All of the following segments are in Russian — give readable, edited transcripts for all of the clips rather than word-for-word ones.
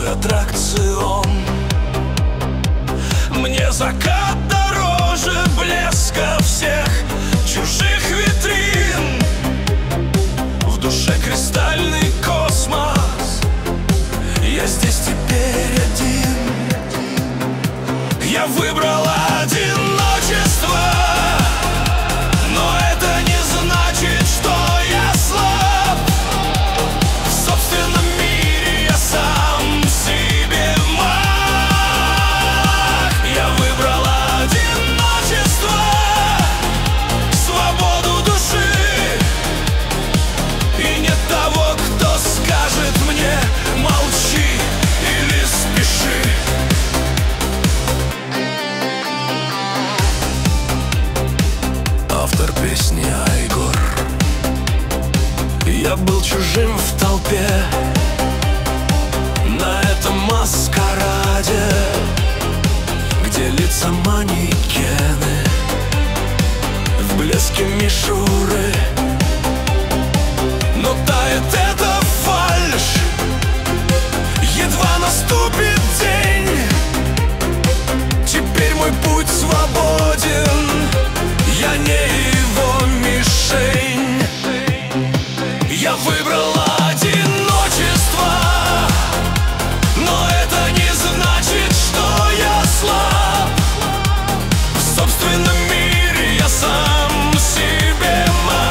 аттракцион. Мне закат дороже блеска всех чужих витрин. В душе кристальный космос, я здесь теперь один. Я выбрал одиночество, но это не значит, что я слаб. В собственном мире я сам себе маг. Я выбрал одиночество, свободу души, и нет того, кто скажет мне: молчи или спеши. Автор песни Айгор. Я был чужим в толпе на этом маскараде, где лица манекены в блеске мишуры. Но тает эта фальшь, едва наступит день. Теперь мой путь свободен, я не его мишень. Я выбрал одиночество, но это не значит, что я слаб. В собственном мире я сам себе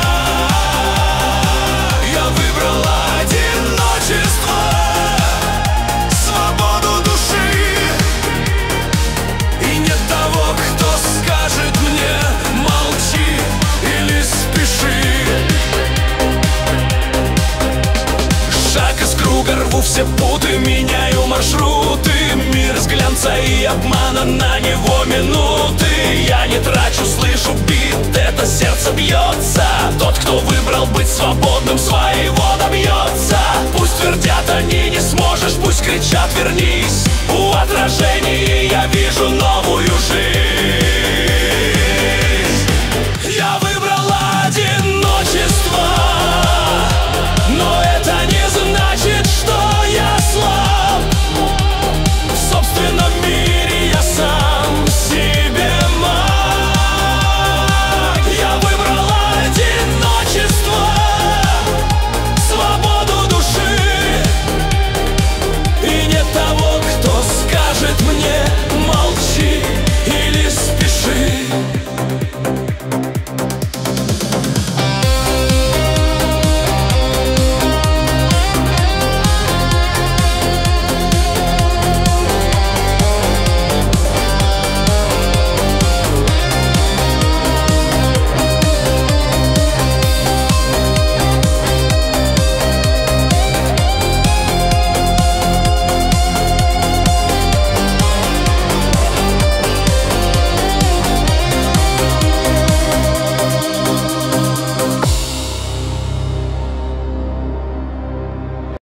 маг. Я выбрал одиночество, свободу души, и нет того, кто скажет мне: молчи или спеши. Шаг из круга, рву все путы, меняю маршруты. Мир из глянца и обмана, на него минуты. Я не трачу, слышу бит, это сердце бьется. Тот, кто выбрал быть свободным, своего добьется. Пусть твердят они: не сможешь, пусть кричат: вернись. У отражений я вижу новую жизнь.